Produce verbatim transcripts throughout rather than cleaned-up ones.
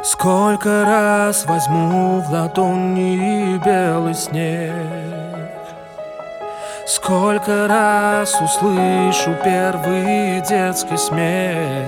Сколько раз возьму в ладони белый снег, сколько раз услышу первый детский смех,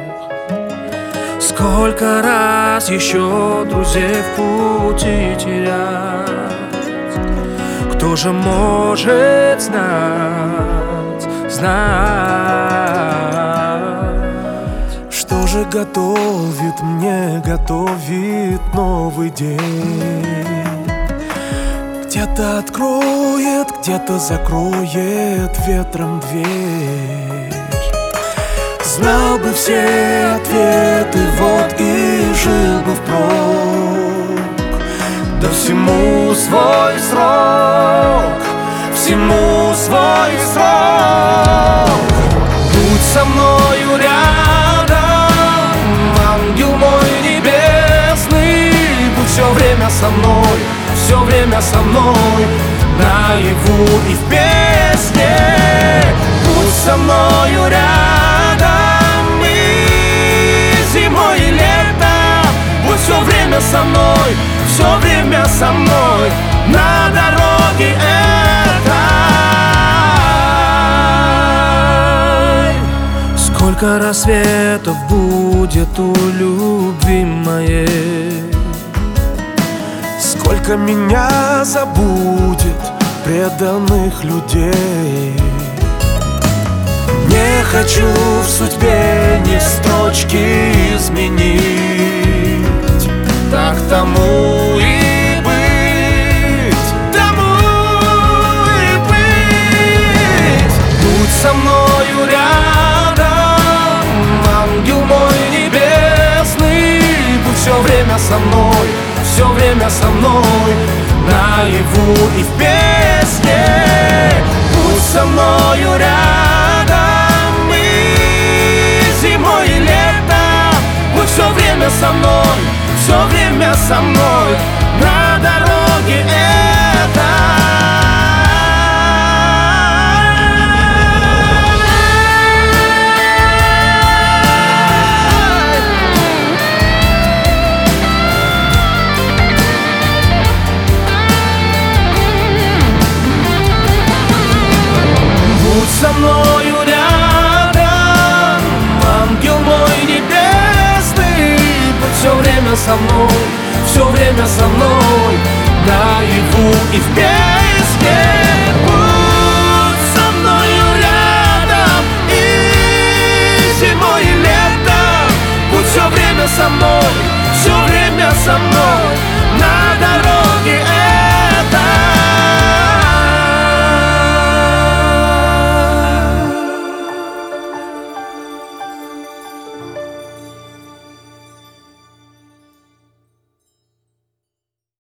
сколько раз еще друзей в пути терять. Кто же может знать, знать? Что же готовит мне, готовит новый день? Где-то откроет, где-то закроет ветром дверь. Знал бы все ответы, вот и жил бы впрок. Да всему свой срок, всему свой срок. Будь со мною рядом, ангел мой небесный. Будь все время со мной, все время со мной, наяву и в песне. Будь со мною рядом и зимой, и летом. Будь все время со мной, все время со мной на дороге этой. Сколько рассветов будет у любви моей, сколько меня забудет преданных людей. Не хочу в судьбе ни строчки изменить. Так тому и быть, тому и быть. Будь со мною рядом, ангел мой небесный. Будь все время со мной, все время со мной, наяву и в песне. Будь со мною рядом и зимой, и летом. Будь все время со мной, все время со мной на дороге этой. Будь со мною рядом, ангел мой небесный. Будь все время со мной, все время со мной, наяву и в песне. Будь со мною рядом и зимой, и летом. Будь все время со мной,